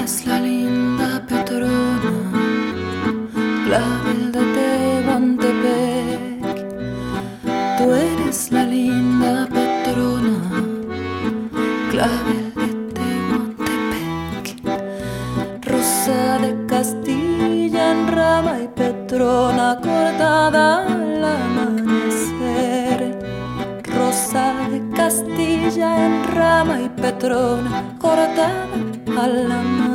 eres la linda Petrona, clavel de Tehuantepec. Tú eres la linda Petrona, clavel de Tehuantepec. Rosa de Castilla en rama y Petrona cortada al amanecer. Rosa de Castilla en rama y Petrona cortada al amanecer.